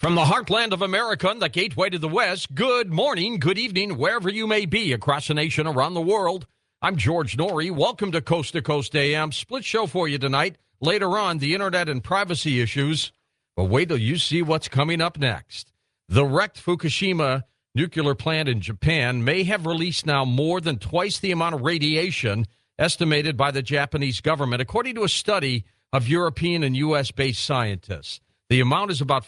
From the heartland of America and the gateway to the West, good morning, good evening, wherever you may be across the nation, around the world. I'm George Noory. Welcome to Coast AM. Split show for you tonight. Later on, the internet and privacy issues. But wait till you see what's coming up next. The wrecked Fukushima nuclear plant in Japan may have released now more than twice the amount of radiation estimated by the Japanese government, according to a study of European and U.S.-based scientists. The amount is about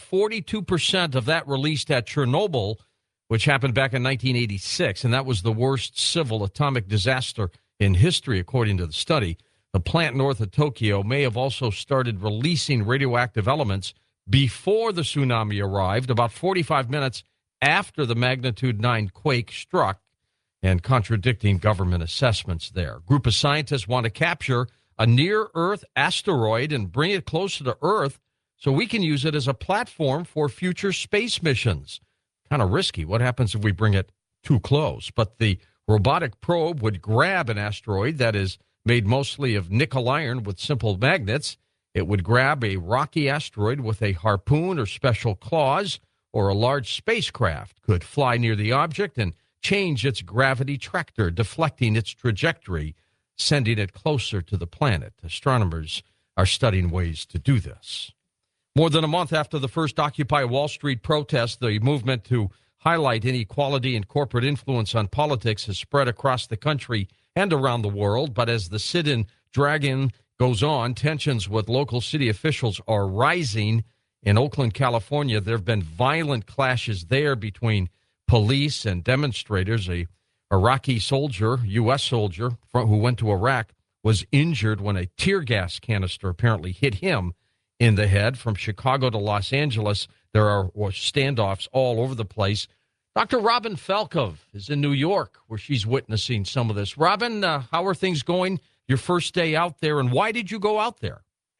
42% of that released at Chernobyl, which happened back in 1986, and that was the worst civil atomic disaster in history, according to the study. The plant north of Tokyo may have also started releasing radioactive elements before the tsunami arrived, about 45 minutes after the magnitude 9 quake struck, and contradicting government assessments there. A group of scientists want to capture a near-Earth asteroid and bring it closer to Earth so we can use it as a platform for future space missions. Kind of risky. What happens if we bring it too close? But the robotic probe would grab an asteroid that is made mostly of nickel iron with simple magnets. It would grab a rocky asteroid with a harpoon or special claws, or a large spacecraft could fly near the object and change its gravity tractor, deflecting its trajectory, sending it closer to the planet. Astronomers are studying ways to do this. More than a month after the first Occupy Wall Street protest, the movement to highlight inequality and corporate influence on politics has spread across the country and around the world. But as the sit-in dragon goes on, tensions with local city officials are rising. In Oakland, California, there have been violent clashes there between police and demonstrators. A Iraqi soldier, U.S. soldier, who went to Iraq, was injured when a tear gas canister apparently hit him in the head. From Chicago to Los Angeles, there are standoffs all over the place. Dr. Robin Falkov is in New York, where she's witnessing some of this. Robin, how are things going your first day out there, and why did you go out there?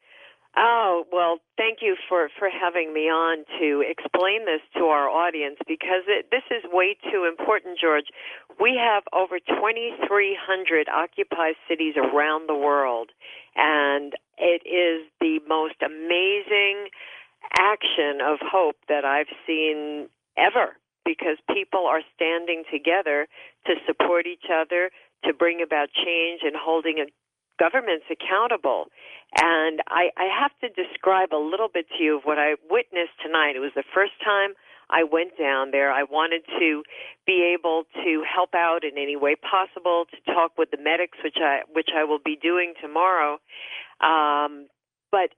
Oh, well, thank you for having me on to explain this to our audience, because this is way too important, George. We have over 2,300 occupied cities around the world, and it is the most amazing action of hope that I've seen ever, because people are standing together to support each other, to bring about change and holding governments accountable. And I have to describe a little bit to you of what I witnessed tonight. It was the first time I went down there. I wanted to be able to help out in any way possible, to talk with the medics, which I will be doing tomorrow. But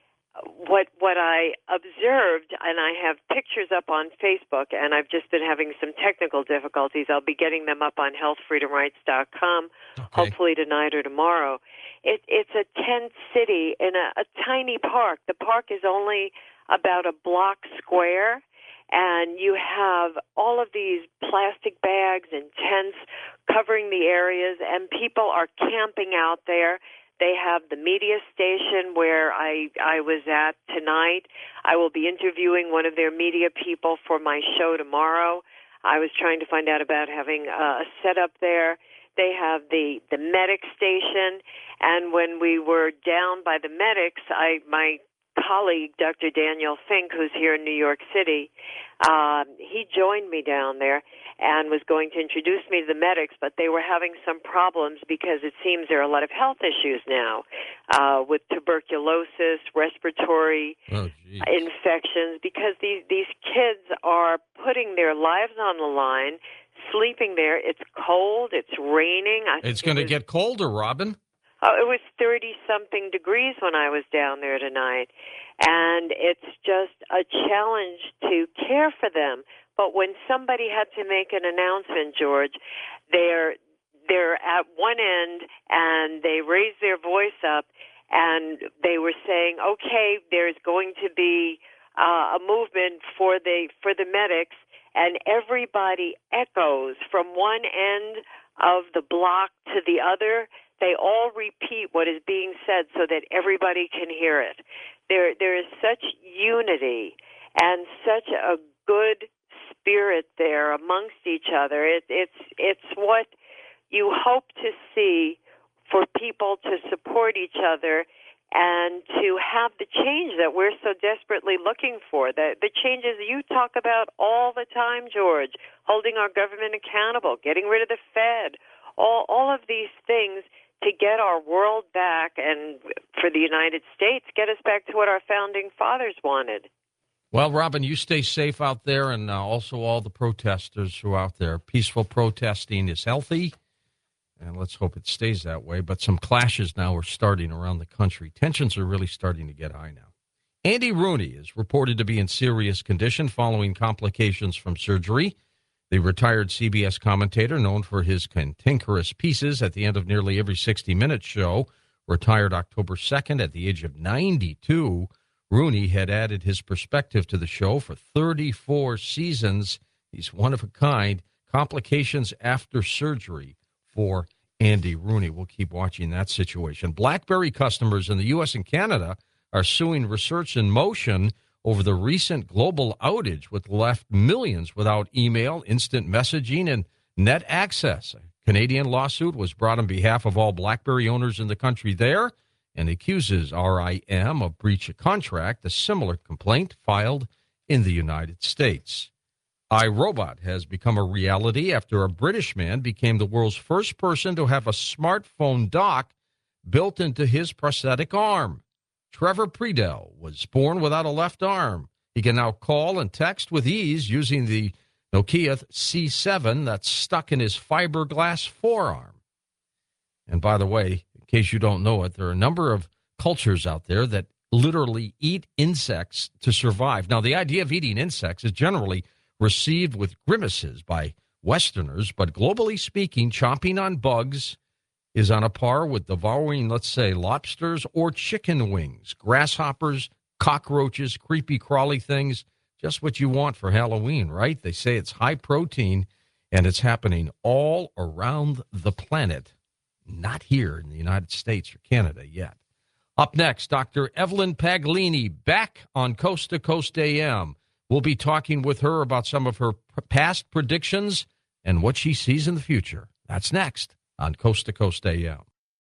what I observed, and I have pictures up on Facebook, and I've just been having some technical difficulties. I'll be getting them up on healthfreedomrights.com, hopefully tonight or tomorrow. It's a tent city in a tiny park. The park is only about a block square, and you have all of these plastic bags and tents covering the areas, and people are camping out there. They have the media station where I was at tonight. I will be interviewing one of their media people for my show tomorrow. I was trying to find out about having a setup there. They have the medic station, and when we were down by the medics, my colleague, Dr. Daniel Fink, who's here in New York City, he joined me down there and was going to introduce me to the medics, but they were having some problems because it seems there are a lot of health issues now with tuberculosis, respiratory infections, because these kids are putting their lives on the line, sleeping there. It's cold. It's raining. It's going to get colder, Robin. Oh, it was 30-something degrees when I was down there tonight, and it's just a challenge to care for them. But when somebody had to make an announcement, George, they're at one end, and they raised their voice up, and they were saying, okay, there's going to be a movement for the medics, and everybody echoes from one end of the block to the other. They all repeat what is being said so that everybody can hear it. There is such unity and such a good spirit there amongst each other. It's what you hope to see, for people to support each other and to have the change that we're so desperately looking for, the changes you talk about all the time, George, holding our government accountable, getting rid of the Fed, all of these things to get our world back, and for the United States, get us back to what our founding fathers wanted. Well, Robin, you stay safe out there, and also all the protesters who are out there. Peaceful protesting is healthy, and let's hope it stays that way. But some clashes now are starting around the country. Tensions are really starting to get high now. Andy Rooney is reported to be in serious condition following complications from surgery. The retired CBS commentator, known for his cantankerous pieces at the end of nearly every 60 Minutes show, retired October 2nd at the age of 92. Rooney had added his perspective to the show for 34 seasons. He's one of a kind. Complications after surgery for Andy Rooney. We'll keep watching that situation. BlackBerry customers in the U.S. and Canada are suing Research in Motion over the recent global outage, which left millions without email, instant messaging, and net access. A Canadian lawsuit was brought on behalf of all BlackBerry owners in the country there and accuses RIM of breach of contract, a similar complaint filed in the United States. iRobot has become a reality after a British man became the world's first person to have a smartphone dock built into his prosthetic arm. Trevor Predell was born without a left arm. He can now call and text with ease using the Nokia C7 that's stuck in his fiberglass forearm. And by the way, in case you don't know it, there are a number of cultures out there that literally eat insects to survive. Now, the idea of eating insects is generally received with grimaces by Westerners, but globally speaking, chomping on bugs is on a par with devouring, let's say, lobsters or chicken wings, grasshoppers, cockroaches, creepy crawly things, just what you want for Halloween, right? They say it's high protein, and it's happening all around the planet, not here in the United States or Canada yet. Up next, Dr. Evelyn Paglini back on Coast to Coast AM. We'll be talking with her about some of her past predictions and what she sees in the future. That's next on Coast to Coast AM.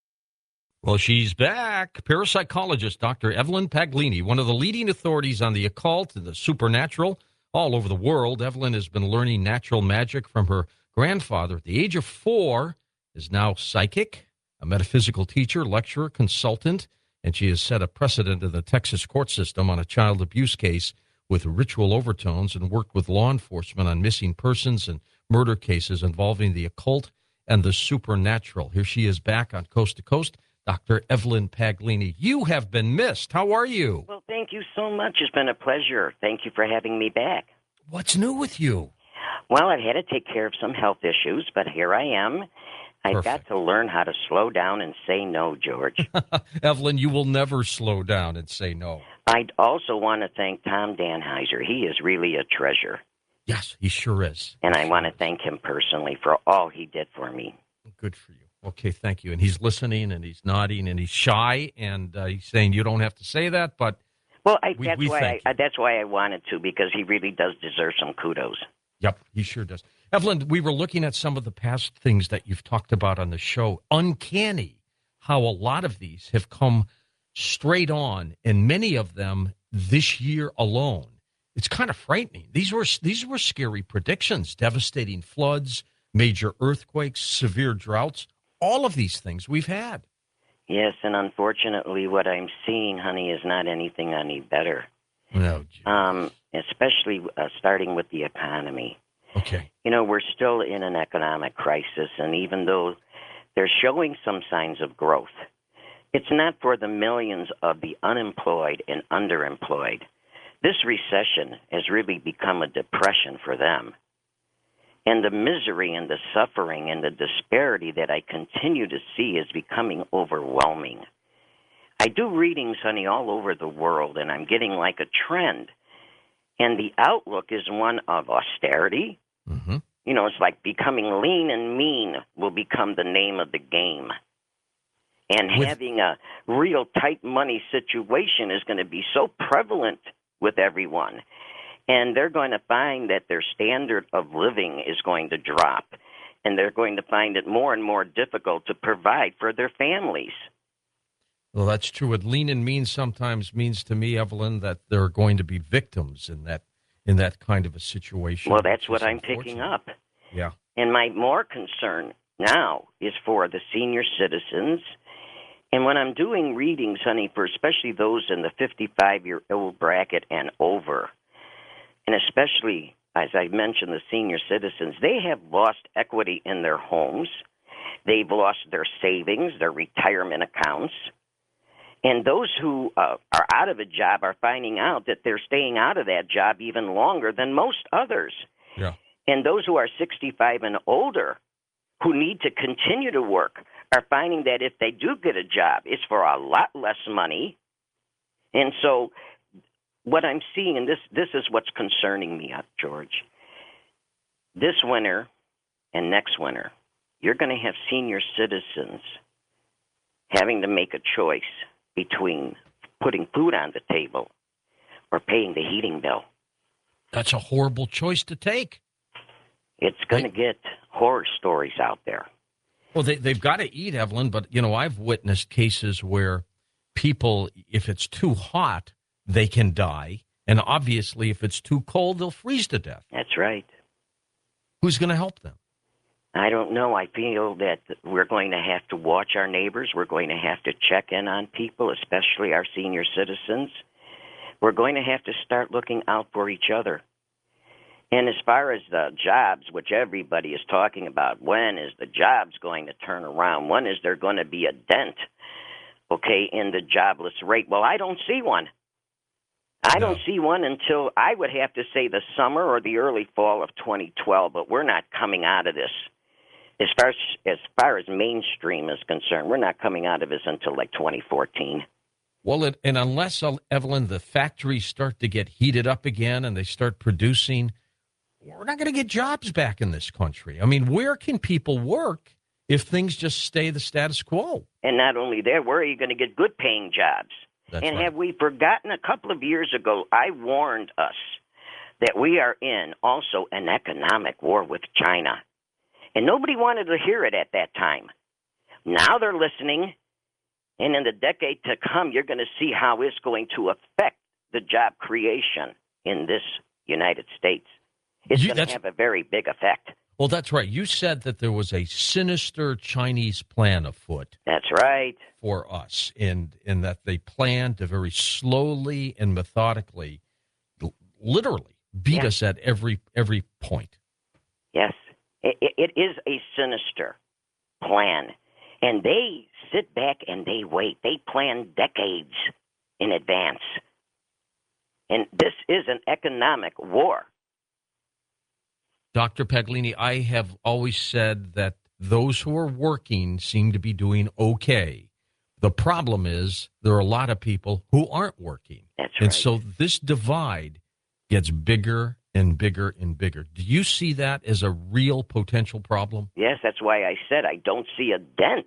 Well, she's back. Parapsychologist Dr. Evelyn Paglini, one of the leading authorities on the occult and the supernatural all over the world. Evelyn has been learning natural magic from her grandfather at the age of 4, is now psychic, a metaphysical teacher, lecturer, consultant, and she has set a precedent in the Texas court system on a child abuse case with ritual overtones and worked with law enforcement on missing persons and murder cases involving the occult and the supernatural. Here she is back on Coast to Coast, Dr. Evelyn Paglini. You have been missed. How are you? Well, thank you so much. It's been a pleasure. Thank you for having me back. What's new with you? Well, I've had to take care of some health issues, but here I am. I've got to learn how to slow down and say no, George. Evelyn, you will never slow down and say no. I'd also want to thank Tom Danheiser. He is really a treasure. Yes, he sure is. And I want to thank him personally for all he did for me. Good for you. Okay, thank you. And he's listening, and he's nodding, and he's shy, and he's saying you don't have to say that, but well, that's why I wanted to, because he really does deserve some kudos. Yep, he sure does. Evelyn, we were looking at some of the past things that you've talked about on the show. Uncanny how a lot of these have come straight on, and many of them this year alone. It's kind of frightening. These were scary predictions, devastating floods, major earthquakes, severe droughts, all of these things we've had. Yes, and unfortunately what I'm seeing, honey, is not anything any better. No. Especially starting with the economy. Okay. You know, we're still in an economic crisis, and even though they're showing some signs of growth, it's not for the millions of the unemployed and underemployed. This recession has really become a depression for them. And the misery and the suffering and the disparity that I continue to see is becoming overwhelming. I do readings, honey, all over the world, and I'm getting like a trend. And the outlook is one of austerity. Mm-hmm. You know, it's like becoming lean and mean will become the name of the game. And having a real tight money situation is going to be so prevalent with everyone. And they're going to find that their standard of living is going to drop. And they're going to find it more and more difficult to provide for their families. Well, that's true. What lean and mean sometimes means to me, Evelyn, that there are going to be victims in that kind of a situation. Well, that's which what is I'm picking unfortunate. up. Yeah. And my more concern now is for the senior citizens. And when I'm doing readings, honey, for especially those in the 55-year-old bracket and over, and especially, as I mentioned, the senior citizens, they have lost equity in their homes. They've lost their savings, their retirement accounts. And those who are out of a job are finding out that they're staying out of that job even longer than most others. Yeah. And those who are 65 and older who need to continue to work are finding that if they do get a job, it's for a lot less money. And so what I'm seeing, and this is what's concerning me, George, this winter and next winter, you're going to have senior citizens having to make a choice between putting food on the table or paying the heating bill. That's a horrible choice to take. It's going to get horror stories out there. Well, they've got to eat, Evelyn, but, I've witnessed cases where people, if it's too hot, they can die. And obviously, if it's too cold, they'll freeze to death. That's right. Who's going to help them? I don't know. I feel that we're going to have to watch our neighbors. We're going to have to check in on people, especially our senior citizens. We're going to have to start looking out for each other. And as far as the jobs, which everybody is talking about, when is the jobs going to turn around? When is there going to be a dent, in the jobless rate? Well, I don't see one. I don't see one until, I would have to say, the summer or the early fall of 2012, but we're not coming out of this. As far as mainstream is concerned, we're not coming out of this until like 2014. Well, and unless, Evelyn, the factories start to get heated up again and they start producing, we're not going to get jobs back in this country. I mean, where can people work if things just stay the status quo? And not only that, where are you going to get good-paying jobs? That's and right. Have we forgotten a couple of years ago, I warned us that we are in also an economic war with China. And nobody wanted to hear it at that time. Now they're listening, and in the decade to come, you're going to see how it's going to affect the job creation in this United States. It's going to have a very big effect. Well, that's right. You said that there was a sinister Chinese plan afoot. That's right. For us, in that they plan to very slowly and methodically, literally, beat us at every point. Yes. It is a sinister plan. And they sit back and they wait. They plan decades in advance. And this is an economic war. Dr. Paglini, I have always said that those who are working seem to be doing okay. The problem is there are a lot of people who aren't working. That's right. And so this divide gets bigger and bigger and bigger. Do you see that as a real potential problem? Yes, that's why I said I don't see a dent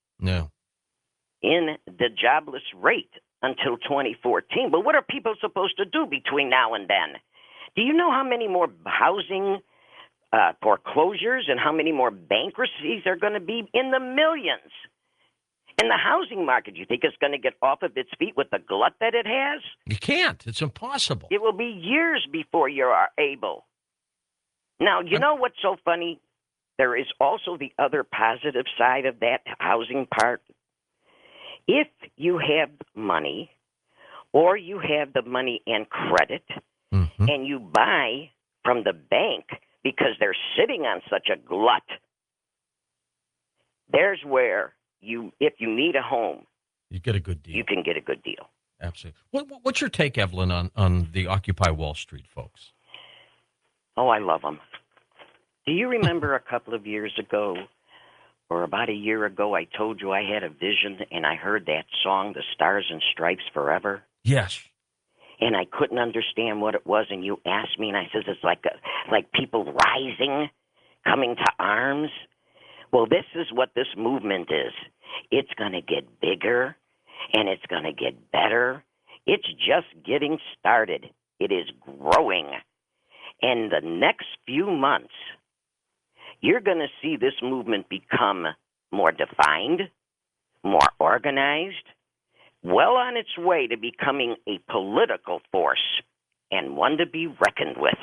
in the jobless rate until 2014. But what are people supposed to do between now and then? Do you know how many more housing foreclosures and how many more bankruptcies are going to be? In the millions. And the housing market, you think it's going to get off of its feet with the glut that it has? You can't. It's impossible. It will be years before you are able. Now, you know what's so funny? There is also the other positive side of that housing part. If you have money or you have the money and credit and you buy from the bank because they're sitting on such a glut, there's where if you need a home, you get a good deal. You can get a good deal. Absolutely. What's your take, Evelyn, on the Occupy Wall Street folks? Oh, I love them. Do you remember a couple of years ago, or about a year ago, I told you I had a vision and I heard that song, The Stars and Stripes Forever? Yes. And I couldn't understand what it was, and you asked me, and I said, it's like people rising, coming to arms. Well, this is what this movement is. It's going to get bigger, and it's going to get better. It's just getting started. It is growing. And the next few months, you're going to see this movement become more defined, more organized, well on its way to becoming a political force and one to be reckoned with.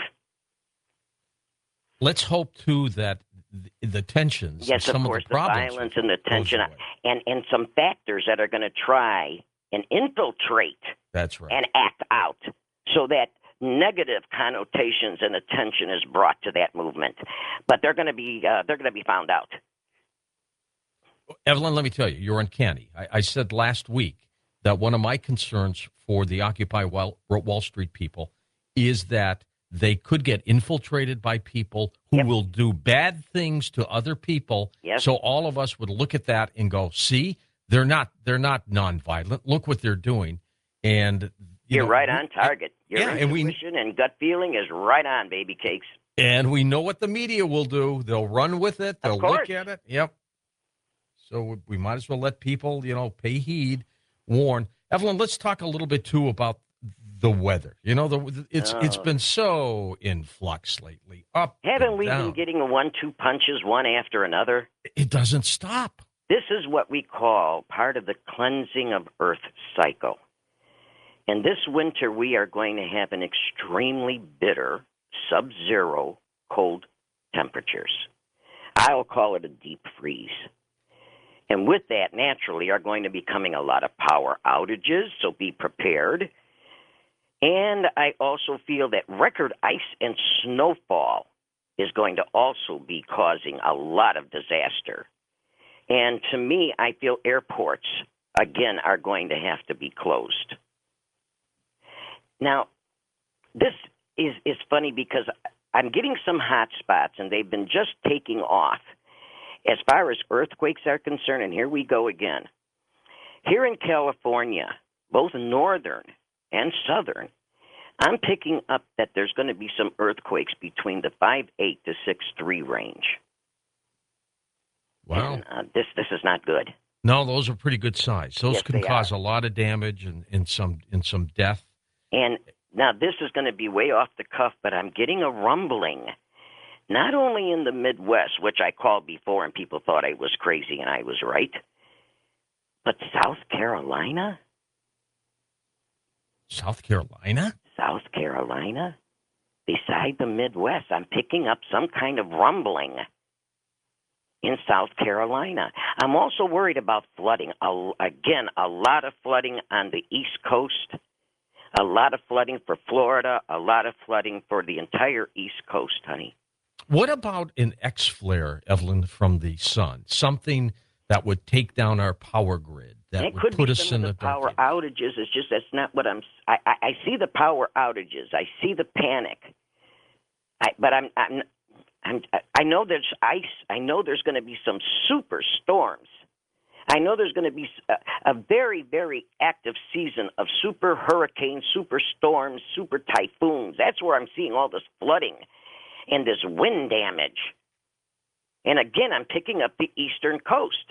Let's hope, too, that the tensions, Yes, some of course, of the the problems violence and the goes tension, away. and some factors that are going to try and infiltrate That's right. and act out so that negative connotations and attention is brought to that movement. But they're going to be found out. Evelyn, let me tell you, you're uncanny. I said last week that one of my concerns for the Occupy Wall Street people is that they could get infiltrated by people who Yep. will do bad things to other people. Yes. So all of us would look at that and go, see, they're not nonviolent. Look what they're doing. And You're right on target. Your yeah, and intuition and gut feeling is right on, baby cakes. And we know what the media will do. They'll run with it. They'll look at it. Yep. So we might as well let people, pay heed, warn. Evelyn, let's talk a little bit, too, about the weather. It's been so in flux lately. Haven't we down. been getting 1-2 punches one after another? It doesn't stop. This is what we call part of the cleansing of Earth cycle. And this winter, we are going to have an extremely bitter, sub-zero cold temperatures. I'll call it a deep freeze. And with that, naturally, are going to be coming a lot of power outages, so be prepared. And I also feel that record ice and snowfall is going to also be causing a lot of disaster. And to me, I feel airports, again, are going to have to be closed. Now, this is funny because I'm getting some hot spots, and they've been just taking off. As far as earthquakes are concerned, and here we go again. Here in California, both northern and southern, I'm picking up that there's going to be some earthquakes between the 5.8 to 6.3 range. Wow. And, this is not good. No, those are pretty good size. Those Yes, can they cause are. a lot of damage and some death. And now this is going to be way off the cuff, but I'm getting a rumbling. Not only in the Midwest, which I called before and people thought I was crazy and I was right, but South Carolina? South Carolina? South Carolina? Beside the Midwest, I'm picking up some kind of rumbling in South Carolina. I'm also worried about flooding. Again, a lot of flooding on the East Coast, a lot of flooding for Florida, a lot of flooding for the entire East Coast, honey. What about an X flare, Evelyn, from the sun? Something that would take down our power grid, that It would could put be us some in of the the power dark. outages. It's just that's not what I see the power outages. I see the panic. But I know there's ice. I know there's going to be some super storms. I know there's going to be a very, very active season of super hurricanes, super storms, super typhoons. That's where I'm seeing all this flooding and this wind damage. And again, I'm picking up the eastern coast.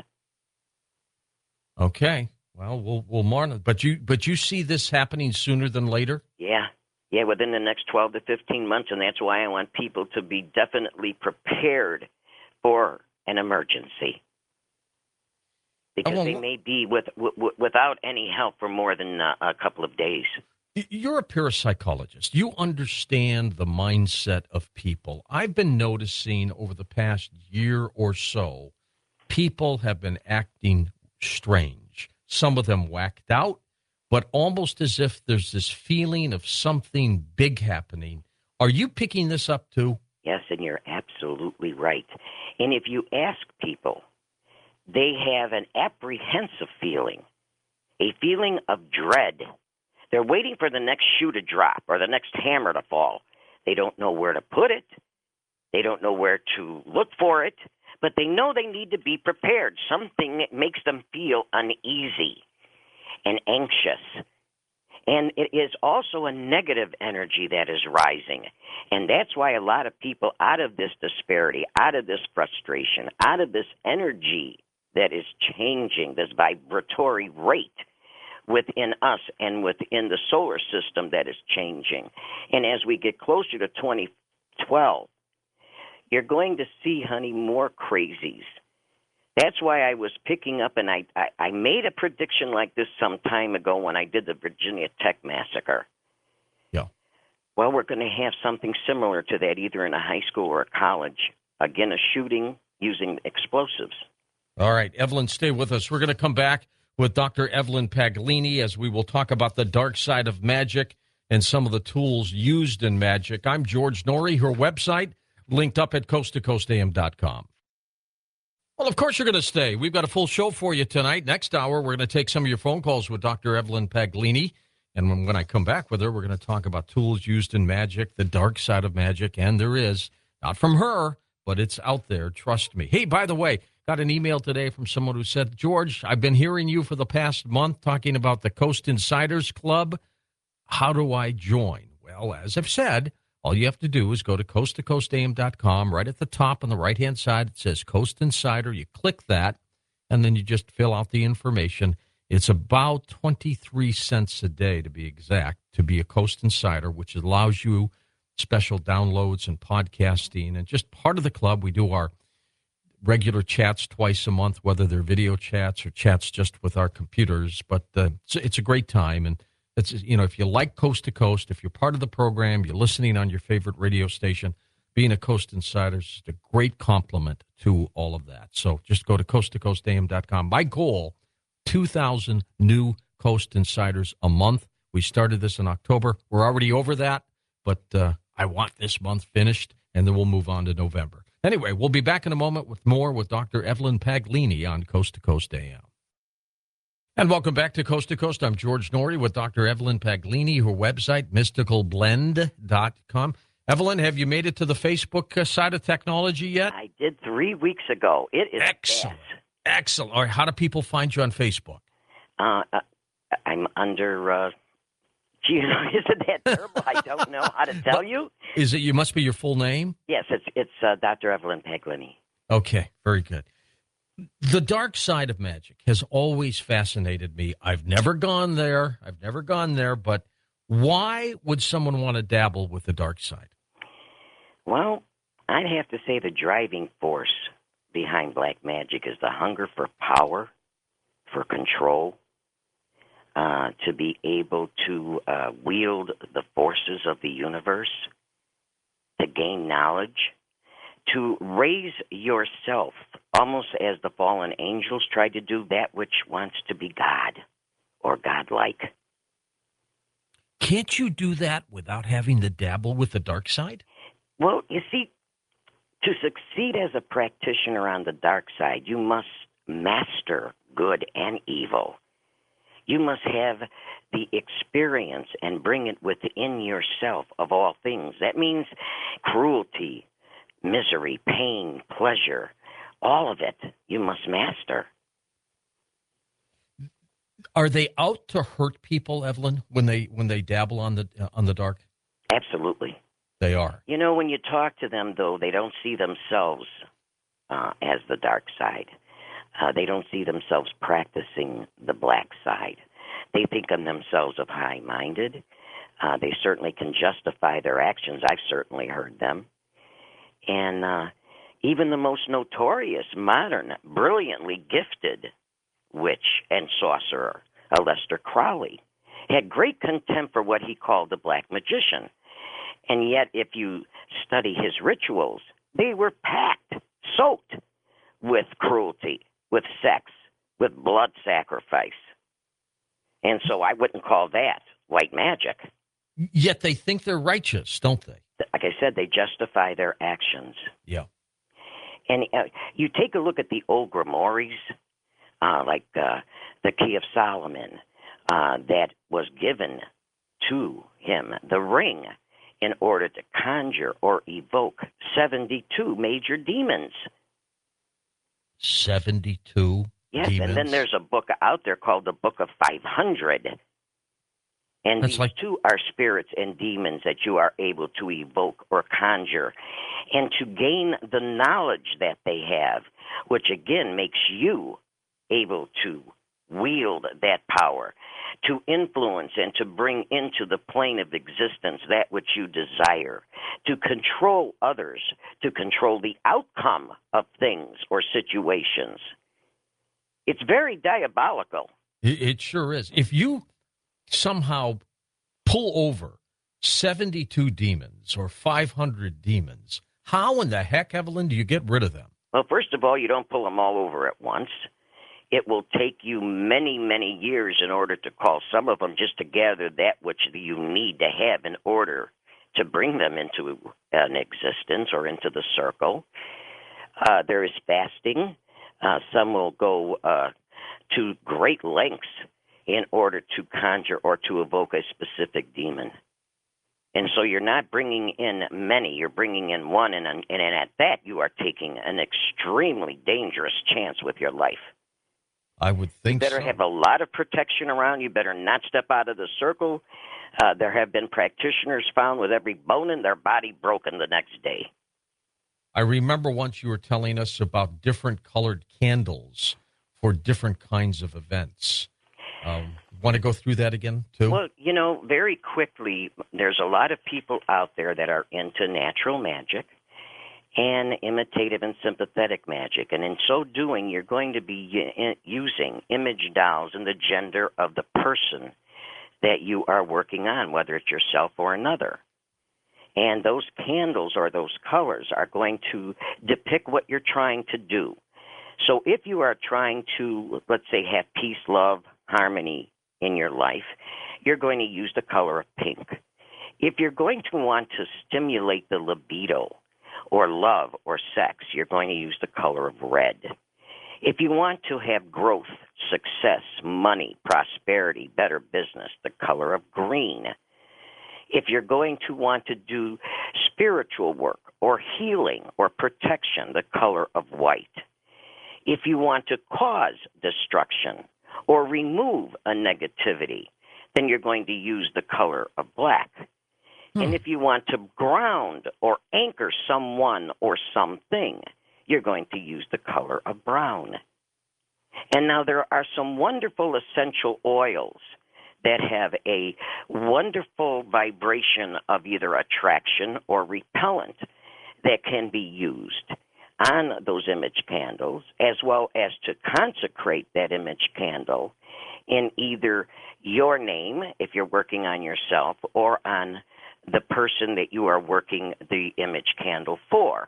Okay. Well, we'll monitor. But you see this happening sooner than later? Yeah, within the next 12 to 15 months, and that's why I want people to be definitely prepared for an emergency. Because they may be without any help for more than a couple of days. You're a parapsychologist. You understand the mindset of people. I've been noticing over the past year or so, people have been acting strange. Some of them whacked out, but almost as if there's this feeling of something big happening. Are you picking this up too? Yes, and you're absolutely right. And if you ask people, they have an apprehensive feeling, a feeling of dread. They're waiting for the next shoe to drop or the next hammer to fall. They don't know where to put it. They don't know where to look for it, but they know they need to be prepared. Something that makes them feel uneasy and anxious. And it is also a negative energy that is rising. And that's why a lot of people, out of this disparity, out of this frustration, out of this energy that is changing, this vibratory rate within us and within the solar system that is changing. And as we get closer to 2012, you're going to see, honey, more crazies. That's why I was picking up, and I made a prediction like this some time ago when I did the Virginia Tech massacre. Yeah. Well, we're going to have something similar to that, either in a high school or a college. Again, a shooting using explosives. All right, Evelyn, stay with us. We're going to come back with Dr. Evelyn Paglini as we will talk about the dark side of magic and some of the tools used in magic. I'm George Noory. Her website linked up at coasttocoastam.com. Well, of course you're going to stay. We've got a full show for you tonight. Next hour, we're going to take some of your phone calls with Dr. Evelyn Paglini. And when I come back with her, we're going to talk about tools used in magic, the dark side of magic. And there is, not from her, but it's out there. Trust me. Hey, by the way, got an email today from someone who said, George, I've been hearing you for the past month talking about the Coast Insiders Club. How do I join? Well, as I've said, all you have to do is go to coasttocoastam.com. Right at the top on the right-hand side, it says Coast Insider. You click that, and then you just fill out the information. It's about 23 cents a day, to be exact, to be a Coast Insider, which allows you special downloads and podcasting. And just part of the club, we do our regular chats twice a month, whether they're video chats or chats just with our computers. But it's a great time. And it's, if you like Coast to Coast, if you're part of the program, you're listening on your favorite radio station, being a Coast Insider is a great compliment to all of that. So just go to coasttocoastam.com. My goal, 2,000 new Coast Insiders a month. We started this in October. We're already over that, but I want this month finished, and then we'll move on to November. Anyway, we'll be back in a moment with more with Dr. Evelyn Paglini on Coast to Coast AM. And welcome back to Coast. I'm George Noory with Dr. Evelyn Paglini, her website, mysticalblend.com. Evelyn, have you made it to the Facebook side of technology yet? I did 3 weeks ago. It is excellent. fast. Excellent. All right, how do people find you on Facebook? I'm under... isn't that terrible? I don't know how to tell you. Is it? You must be your full name? Yes, it's Dr. Evelyn Paglini. Okay, very good. The dark side of magic has always fascinated me. I've never gone there, but why would someone want to dabble with the dark side? Well, I'd have to say the driving force behind black magic is the hunger for power, for control, to be able to wield the forces of the universe, to gain knowledge, to raise yourself, almost as the fallen angels tried to do, that which wants to be God or godlike. Can't you do that without having to dabble with the dark side? Well, you see, to succeed as a practitioner on the dark side, you must master good and evil. You must have the experience and bring it within yourself of all things. That means cruelty, misery, pain, pleasure, all of it you must master. Are they out to hurt people, Evelyn, when they dabble on the dark? Absolutely. They are. When you talk to them, though, they don't see themselves as the dark side. They don't see themselves practicing the black side. They think of themselves of high-minded. They certainly can justify their actions. I've certainly heard them. And even the most notorious, modern, brilliantly gifted witch and sorcerer, Aleister Crowley, had great contempt for what he called the black magician. And yet, if you study his rituals, they were packed, soaked with cruelty, with sex, with blood sacrifice. And so I wouldn't call that white magic. Yet they think they're righteous, don't they? Like I said, they justify their actions. Yeah. And you take a look at the old grimoires, like the Key of Solomon, that was given to him, the ring, in order to conjure or evoke 72 major demons. 72 yes, demons? And then there's a book out there called the Book of 500. And these two are spirits and demons that you are able to evoke or conjure, and to gain the knowledge that they have, which again makes you able to wield that power, to influence and to bring into the plane of existence that which you desire, to control others, to control the outcome of things or situations. It's very diabolical. It sure is. If you somehow pull over 72 demons or 500 demons, how in the heck, Evelyn, do you get rid of them? Well, first of all, you don't pull them all over at once. It will take you many, many years in order to call some of them just to gather that which you need to have in order to bring them into an existence or into the circle. There is fasting. Some will go to great lengths in order to conjure or to evoke a specific demon. And so you're not bringing in many, you're bringing in one, and at that you are taking an extremely dangerous chance with your life. I would think you better so. have a lot of protection around. You better not step out of the circle. There have been practitioners found with every bone in their body broken the next day. I remember once you were telling us about different colored candles for different kinds of events. Want to go through that again, too? Well, very quickly, there's a lot of people out there that are into natural magic and imitative and sympathetic magic. And in so doing, you're going to be using image dolls in the gender of the person that you are working on, whether it's yourself or another. And those candles or those colors are going to depict what you're trying to do. So if you are trying to, let's say, have peace, love, harmony in your life, you're going to use the color of pink. If you're going to want to stimulate the libido or love or sex, you're going to use the color of red. If you want to have growth, success, money, prosperity, better business, the color of green. If you're going to want to do spiritual work or healing or protection, the color of white. If you want to cause destruction or remove a negativity, then you're going to use the color of black. And if you want to ground or anchor someone or something, you're going to use the color of brown. And now there are some wonderful essential oils that have a wonderful vibration of either attraction or repellent that can be used on those image candles, as well as to consecrate that image candle in either your name, if you're working on yourself, or on the person that you are working the image candle for.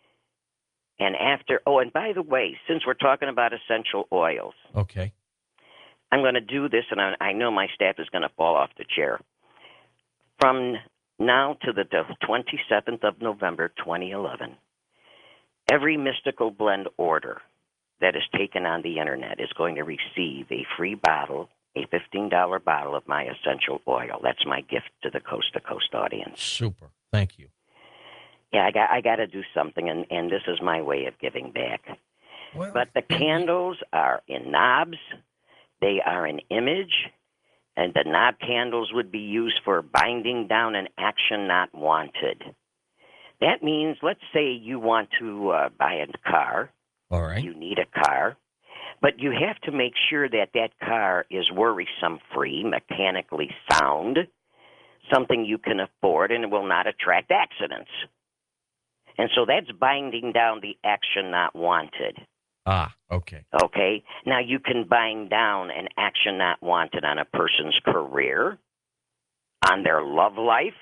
And and by the way, since we're talking about essential oils, okay, I'm going to do this, and I know my staff is going to fall off the chair. From now to the 27th of November, 2011, every Mystical Blend order that is taken on the internet is going to receive a free bottle, a $15 bottle of my essential oil. That's my gift to the Coast to Coast audience. Super. Thank you. Yeah, I got to do something, and this is my way of giving back. Well, But the candles are in knobs. They are an image, and the knob candles would be used for binding down an action not wanted. That means, let's say you want to buy a car. all right. You need a car, but you have to make sure that that car is worrisome-free, mechanically sound, something you can afford, and it will not attract accidents. And so that's binding down the action not wanted. Ah, okay. Okay? Now, you can bind down an action not wanted on a person's career, on their love life.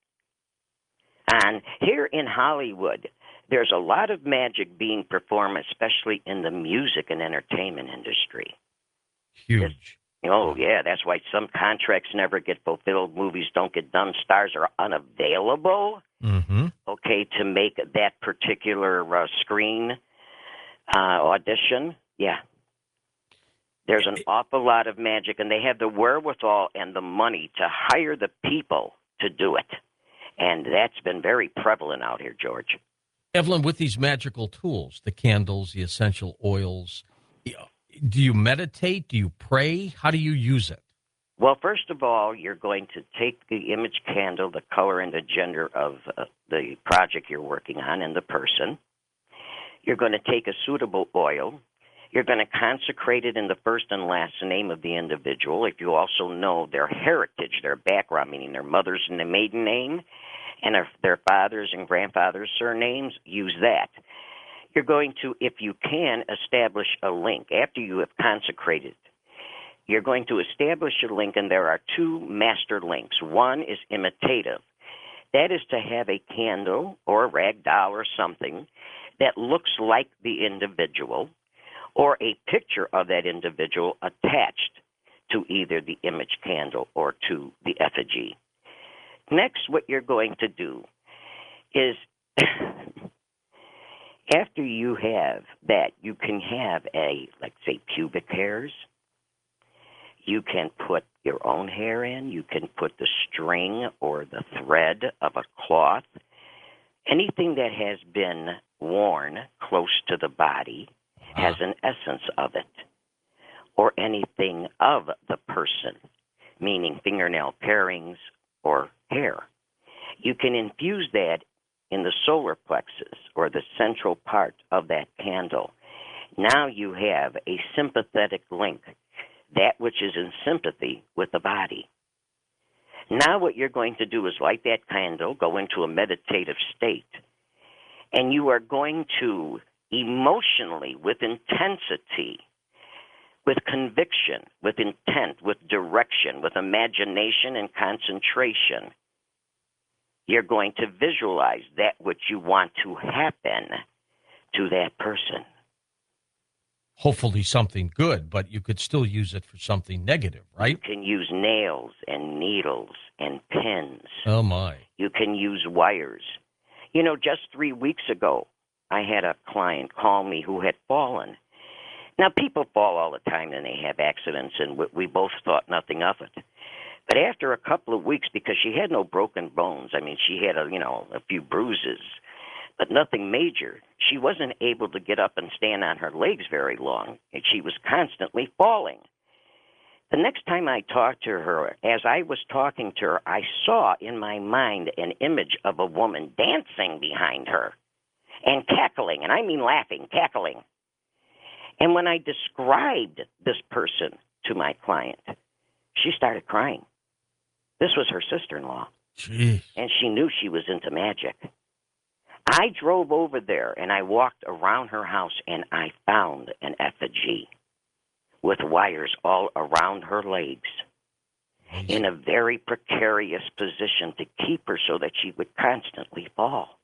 And here in Hollywood, there's a lot of magic being performed, especially in the music and entertainment industry. Huge. Oh, yeah, that's why some contracts never get fulfilled. Movies don't get done. Stars are unavailable, okay, to make that particular screen audition. Yeah. There's an awful lot of magic, and they have the wherewithal and the money to hire the people to do it. And that's been very prevalent out here, George. Evelyn, with these magical tools, the candles, the essential oils, do you meditate? Do you pray? How do you use it? Well, first of all, you're going to take the image candle, the color and the gender of the project you're working on and the person. You're going to take a suitable oil. You're going to consecrate it in the first and last name of the individual. If you also know their heritage, their background, meaning their mother's and the maiden name, and their father's and grandfather's surnames, use that. you're going to, if you can, establish a link after you have consecrated. You're going to establish a link, and there are two master links. One is imitative. That is to have a candle or a rag doll or something that looks like the individual or a picture of that individual attached to either the image candle or to the effigy. Next, what you're going to do is after you have that, you can have let's say, pubic hairs. You can put your own hair in. You can put the string or the thread of a cloth. Anything that has been worn close to the body has an essence of it. Or anything of the person, meaning fingernail parings or hair. You can infuse that in the solar plexus or the central part of that candle. Now you have a sympathetic link, that which is in sympathy with the body. Now what you're going to do is light that candle, go into a meditative state, and you are going to emotionally, with intensity, with conviction, with intent, with direction, with imagination and concentration, you're going to visualize that which you want to happen to that person. Hopefully something good, but you could still use it for something negative, right? You can use nails and needles and pins. Oh, my. You can use wires. You know, just 3 weeks ago, I had a client call me who had fallen. Now, people fall all the time and they have accidents, and we both thought nothing of it. But after a couple of weeks, because she had no broken bones, I mean, she had, a few bruises, but nothing major. She wasn't able to get up and stand on her legs very long, and she was constantly falling. The next time I talked to her, as I was talking to her, I saw in my mind an image of a woman dancing behind her and cackling, and I mean laughing, cackling. And when I described this person to my client, she started crying. This was her sister-in-law. Jeez. And she knew she was into magic. I drove over there, and I walked around her house, and I found an effigy with wires all around her legs in a very precarious position to keep her so that she would constantly fall.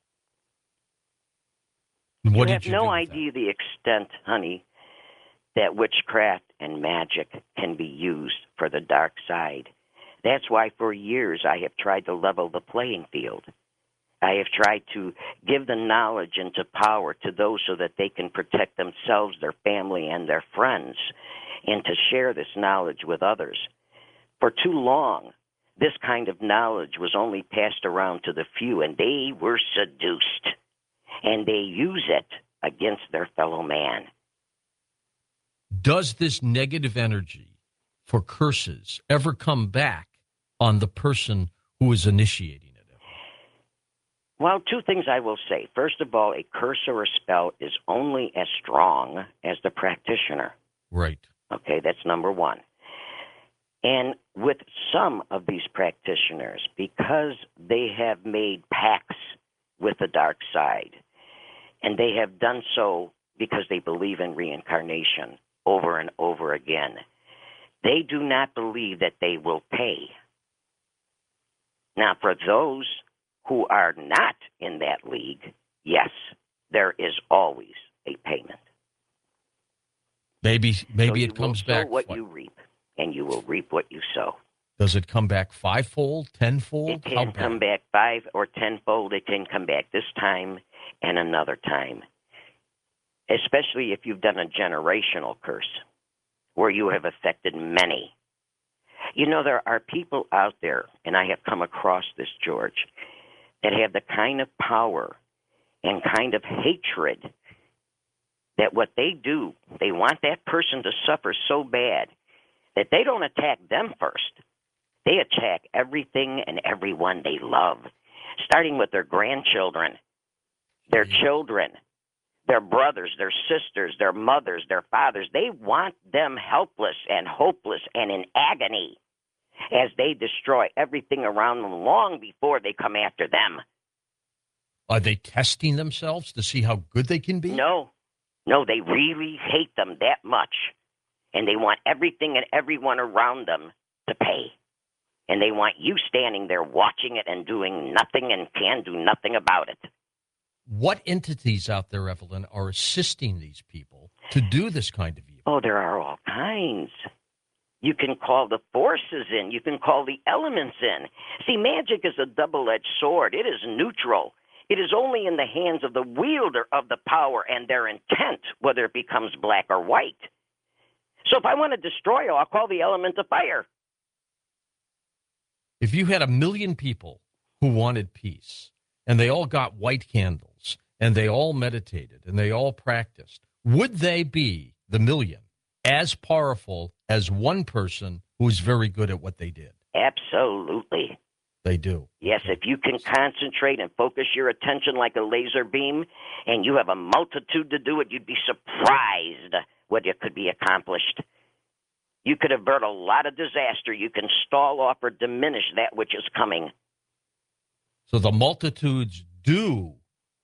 What You did have you no do with idea the extent, honey, that witchcraft and magic can be used for the dark side. That's why for years I have tried to level the playing field. I have tried to give the knowledge into power to those so that they can protect themselves, their family, and their friends, and to share this knowledge with others. For too long, this kind of knowledge was only passed around to the few, and they were seduced, and they use it against their fellow man. Does this negative energy for curses ever come back on the person who is initiating it? Well, two things I will say. First of all, a curse or a spell is only as strong as the practitioner. Right. Okay, that's number one. And with some of these practitioners, because they have made pacts with the dark side, and they have done so because they believe in reincarnation over and over again, they do not believe that they will pay. Now, for those who are not in that league, yes, there is always a payment. Maybe so it comes back. You will sow what you reap, and you will reap what you sow. Does it come back fivefold, tenfold? It can come back 5 or 10-fold. It can come back this time and another time, especially if you've done a generational curse where you have affected many. You know, there are people out there, and I have come across this, George, that have the kind of power and kind of hatred that what they do, they want that person to suffer so bad that they don't attack them first. They attack everything and everyone they love, starting with their grandchildren, their children, their brothers, their sisters, their mothers, their fathers. They want them helpless and hopeless and in agony as they destroy everything around them long before they come after them. Are they testing themselves to see how good they can be? No, they really hate them that much. And they want everything and everyone around them to pay. And they want you standing there watching it and doing nothing and can do nothing about it. What entities out there, Evelyn, are assisting these people to do this kind of evil? Oh, there are all kinds. You can call the forces in. You can call the elements in. See, magic is a double-edged sword. It is neutral. It is only in the hands of the wielder of the power and their intent, whether it becomes black or white. So if I want to destroy, I'll call the element of fire. If you had 1 million people who wanted peace, and they all got white candles, and they all meditated, and they all practiced, would they be, the million, as powerful as one person who's very good at what they did? Absolutely. They do. Yes, if you can concentrate and focus your attention like a laser beam, and you have a multitude to do it, you'd be surprised what it could be accomplished. You could avert a lot of disaster. You can stall off or diminish that which is coming. So the multitudes do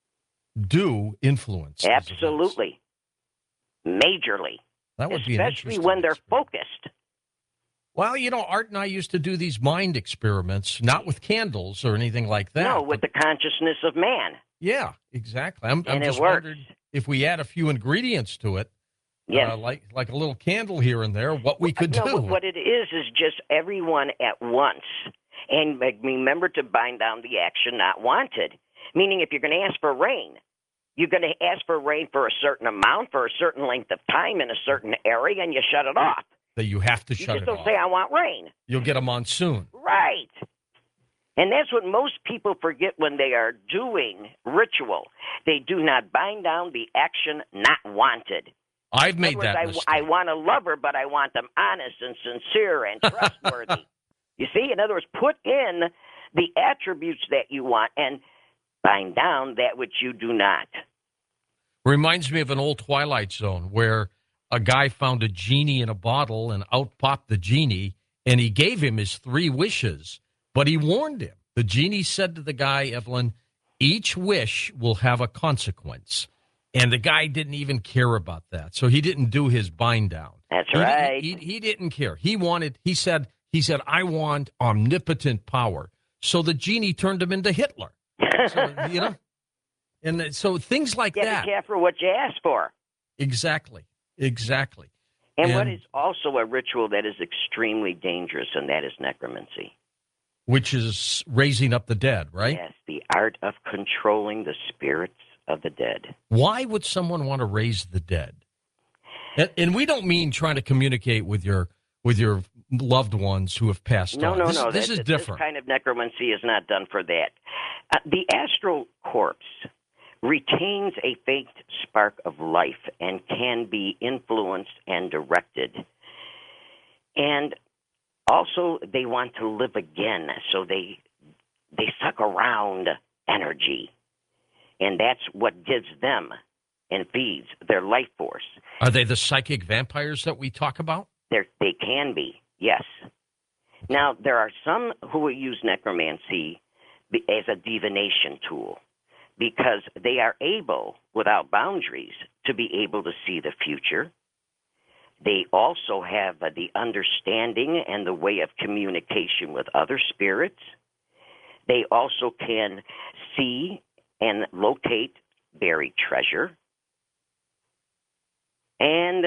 influence. Absolutely. Majorly. That would be an especially interesting when they're experiment. focused. Well, Art and I used to do these mind experiments, not with candles or anything like that. No, with the consciousness of man. Yeah, exactly. I'm And just it works. wondering if we add a few ingredients to it, Yes. like a little candle here and there, what we could No, do. what it is just everyone at once. And remember to bind down the action not wanted. Meaning if you're going to ask for rain, you're going to ask for rain for a certain amount, for a certain length of time in a certain area, and you shut it off. That you have to You shut just it don't off. say, I want rain. You'll get a monsoon. Right. And that's what most people forget when they are doing ritual. They do not bind down the action not wanted. I've made In other that words, mistake. I want a lover, but I want them honest and sincere and trustworthy. You see? In other words, put in the attributes that you want and bind down that which you do not. Reminds me of an old Twilight Zone where a guy found a genie in a bottle and out popped the genie, and he gave him his 3 wishes, but he warned him. The genie said to the guy, Evelyn, each wish will have a consequence. And the guy didn't even care about that. So he didn't do his bind down. That's right. He didn't care. He said, I want omnipotent power. So the genie turned him into Hitler. So, and so things like that. Be careful what you ask for. Exactly. And what is also a ritual that is extremely dangerous, and that is necromancy. Which is raising up the dead, right? Yes, the art of controlling the spirits of the dead. Why would someone want to raise the dead? And we don't mean trying to communicate with your loved ones who have passed on. No. This is different. This kind of necromancy is not done for that. The astral corpse retains a faint spark of life and can be influenced and directed. And also, they want to live again, so they suck around energy. And that's what gives them and feeds their life force. Are they the psychic vampires that we talk about? They can be, yes. Now, there are some who will use necromancy as a divination tool because they are able, without boundaries, to be able to see the future. They also have the understanding and the way of communication with other spirits. They also can see and locate buried treasure, and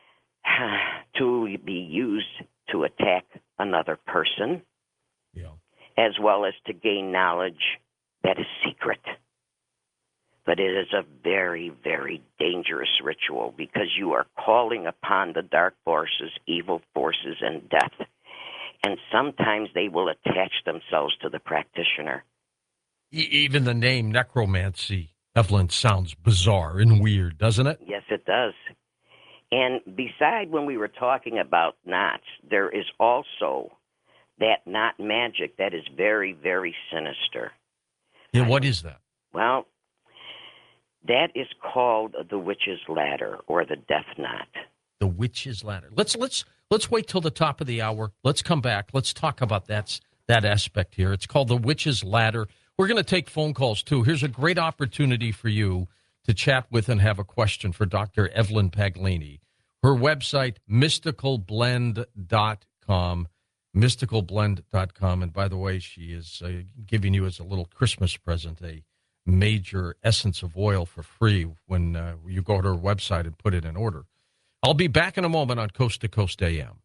to be used to attack another person, as well as to gain knowledge that is secret. But it is a very, very dangerous ritual because you are calling upon the dark forces, evil forces, and death. And sometimes they will attach themselves to the practitioner. Even the name necromancy, Evelyn, sounds bizarre and weird, doesn't it? Yes, it does. And beside when we were talking about knots, there is also that knot magic that is very, very sinister. Yeah, what is that? Well, that is called the witch's ladder or the death knot. The witch's ladder. Let's wait till the top of the hour. Let's come back. Let's talk about that aspect here. It's called the witch's ladder. We're going to take phone calls, too. Here's a great opportunity for you to chat with and have a question for Dr. Evelyn Paglini. Her website, mysticalblend.com, mysticalblend.com. And by the way, she is giving you as a little Christmas present a major essence of oil for free when you go to her website and put it in order. I'll be back in a moment on Coast to Coast AM.